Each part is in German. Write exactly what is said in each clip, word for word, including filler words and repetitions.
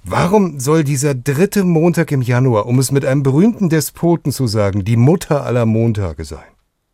Warum soll dieser dritte Montag im Januar, um es mit einem berühmten Despoten zu sagen, die Mutter aller Montage sein?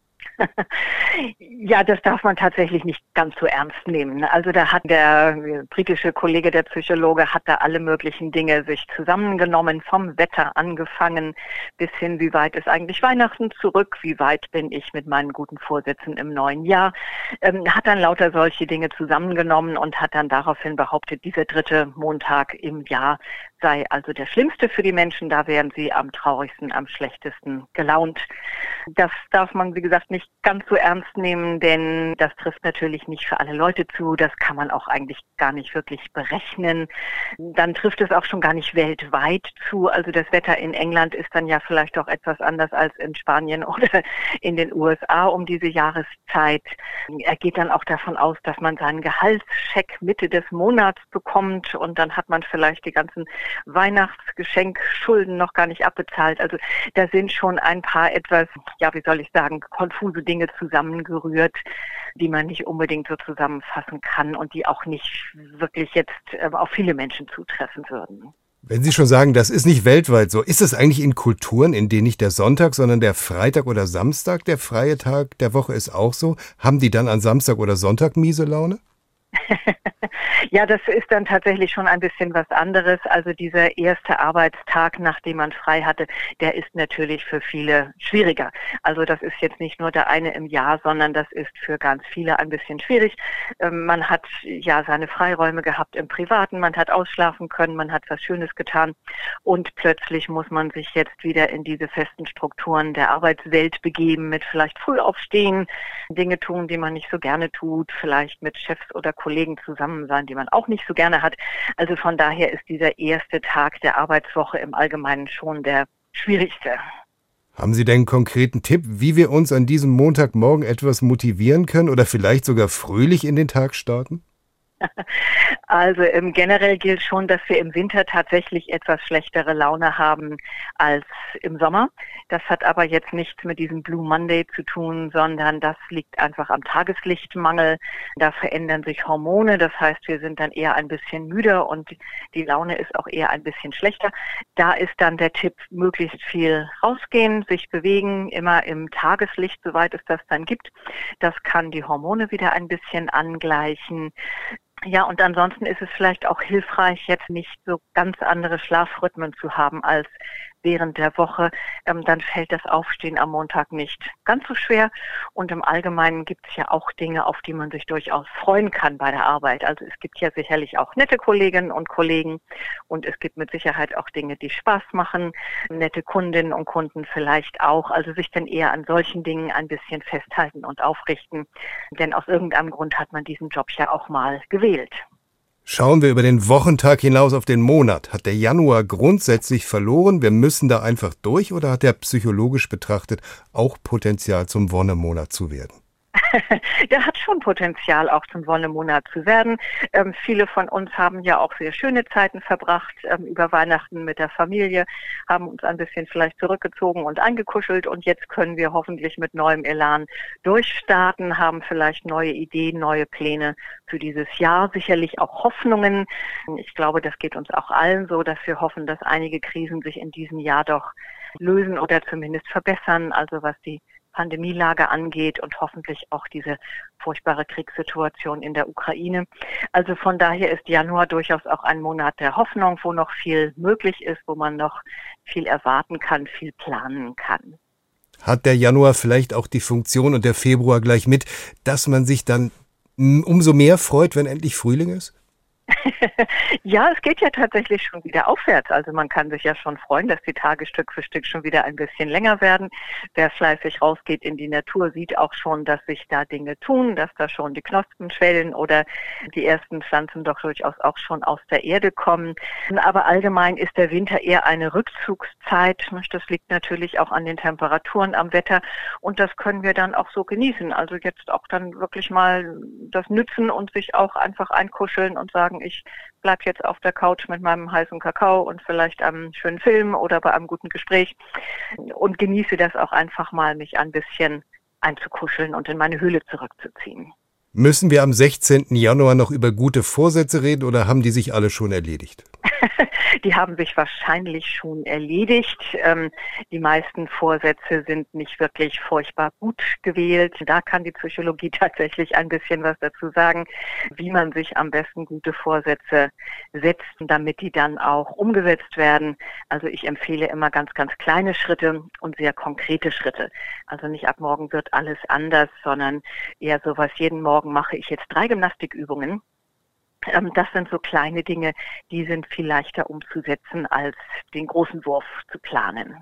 Ja, das darf man tatsächlich nicht ganz so ernst nehmen. Also da hat der britische Kollege, der Psychologe, hat da alle möglichen Dinge sich zusammengenommen, vom Wetter angefangen bis hin, wie weit ist eigentlich Weihnachten zurück, wie weit bin ich mit meinen guten Vorsätzen im neuen Jahr, ähm, hat dann lauter solche Dinge zusammengenommen und hat dann daraufhin behauptet, dieser dritte Montag im Jahr sei also der schlimmste für die Menschen, da wären sie am traurigsten, am schlechtesten gelaunt. Das darf man, wie gesagt, nicht ganz so ernst nehmen, denn das trifft natürlich nicht für alle Leute zu. Das kann man auch eigentlich gar nicht wirklich berechnen. Dann trifft es auch schon gar nicht weltweit zu. Also das Wetter in England ist dann ja vielleicht auch etwas anders als in Spanien oder in den U S A um diese Jahreszeit. Er geht dann auch davon aus, dass man seinen Gehaltscheck Mitte des Monats bekommt und dann hat man vielleicht die ganzen Weihnachtsgeschenkschulden noch gar nicht abbezahlt. Also da sind schon ein paar etwas, ja, wie soll ich sagen, konfuse Dinge zusammengerührt, die man nicht unbedingt so zusammenfassen kann und die auch nicht wirklich jetzt äh, auf viele Menschen zutreffen würden. Wenn Sie schon sagen, das ist nicht weltweit so, ist es eigentlich in Kulturen, in denen nicht der Sonntag, sondern der Freitag oder Samstag der freie Tag der Woche ist auch so? Haben die dann an Samstag oder Sonntag miese Laune? Ja, das ist dann tatsächlich schon ein bisschen was anderes. Also dieser erste Arbeitstag, nachdem man frei hatte, der ist natürlich für viele schwieriger. Also das ist jetzt nicht nur der eine im Jahr, sondern das ist für ganz viele ein bisschen schwierig. Ähm, man hat ja seine Freiräume gehabt im Privaten, man hat ausschlafen können, man hat was Schönes getan und plötzlich muss man sich jetzt wieder in diese festen Strukturen der Arbeitswelt begeben, mit vielleicht früh aufstehen, Dinge tun, die man nicht so gerne tut, vielleicht mit Chefs oder Kollegen zusammen sein, die man auch nicht so gerne hat. Also von daher ist dieser erste Tag der Arbeitswoche im Allgemeinen schon der schwierigste. Haben Sie denn einen konkreten Tipp, wie wir uns an diesem Montagmorgen etwas motivieren können oder vielleicht sogar fröhlich in den Tag starten? Also ähm, generell gilt schon, dass wir im Winter tatsächlich etwas schlechtere Laune haben als im Sommer. Das hat aber jetzt nichts mit diesem Blue Monday zu tun, sondern das liegt einfach am Tageslichtmangel. Da verändern sich Hormone, das heißt, wir sind dann eher ein bisschen müder und die Laune ist auch eher ein bisschen schlechter. Da ist dann der Tipp, möglichst viel rausgehen, sich bewegen, immer im Tageslicht, soweit es das dann gibt. Das kann die Hormone wieder ein bisschen angleichen. Ja, und ansonsten ist es vielleicht auch hilfreich, jetzt nicht so ganz andere Schlafrhythmen zu haben als während der Woche. Ähm, dann fällt das Aufstehen am Montag nicht ganz so schwer. Und im Allgemeinen gibt es ja auch Dinge, auf die man sich durchaus freuen kann bei der Arbeit. Also es gibt ja sicherlich auch nette Kolleginnen und Kollegen und es gibt mit Sicherheit auch Dinge, die Spaß machen. Nette Kundinnen und Kunden vielleicht auch. Also sich dann eher an solchen Dingen ein bisschen festhalten und aufrichten. Denn aus irgendeinem Grund hat man diesen Job ja auch mal gewählt. Schauen wir über den Wochentag hinaus auf den Monat. Hat der Januar grundsätzlich verloren? Wir müssen da einfach durch oder hat er psychologisch betrachtet auch Potenzial zum Wonnemonat zu werden? Der hat schon Potenzial, auch zum Wonnemonat zu werden. Ähm, viele von uns haben ja auch sehr schöne Zeiten verbracht, ähm, über Weihnachten mit der Familie, haben uns ein bisschen vielleicht zurückgezogen und eingekuschelt und jetzt können wir hoffentlich mit neuem Elan durchstarten, haben vielleicht neue Ideen, neue Pläne für dieses Jahr, sicherlich auch Hoffnungen. Ich glaube, das geht uns auch allen so, dass wir hoffen, dass einige Krisen sich in diesem Jahr doch lösen oder zumindest verbessern, also was die Pandemielage angeht und hoffentlich auch diese furchtbare Kriegssituation in der Ukraine. Also von daher ist Januar durchaus auch ein Monat der Hoffnung, wo noch viel möglich ist, wo man noch viel erwarten kann, viel planen kann. Hat der Januar vielleicht auch die Funktion und der Februar gleich mit, dass man sich dann umso mehr freut, wenn endlich Frühling ist? Ja, es geht ja tatsächlich schon wieder aufwärts. Also man kann sich ja schon freuen, dass die Tage Stück für Stück schon wieder ein bisschen länger werden. Wer fleißig rausgeht in die Natur, sieht auch schon, dass sich da Dinge tun, dass da schon die Knospen schwellen oder die ersten Pflanzen doch durchaus auch schon aus der Erde kommen. Aber allgemein ist der Winter eher eine Rückzugszeit. Das liegt natürlich auch an den Temperaturen, am Wetter und das können wir dann auch so genießen. Also jetzt auch dann wirklich mal das nützen und sich auch einfach einkuscheln und sagen, ich bleibe jetzt auf der Couch mit meinem heißen Kakao und vielleicht einem schönen Film oder bei einem guten Gespräch und genieße das auch einfach mal, mich ein bisschen einzukuscheln und in meine Höhle zurückzuziehen. Müssen wir am sechzehnten Januar noch über gute Vorsätze reden oder haben die sich alle schon erledigt? Die haben sich wahrscheinlich schon erledigt. Ähm, die meisten Vorsätze sind nicht wirklich furchtbar gut gewählt. Da kann die Psychologie tatsächlich ein bisschen was dazu sagen, wie man sich am besten gute Vorsätze setzt, damit die dann auch umgesetzt werden. Also ich empfehle immer ganz, ganz kleine Schritte und sehr konkrete Schritte. Also nicht ab morgen wird alles anders, sondern eher sowas, jeden Morgen mache ich jetzt drei Gymnastikübungen. Das sind so kleine Dinge, die sind viel leichter umzusetzen, als den großen Wurf zu planen.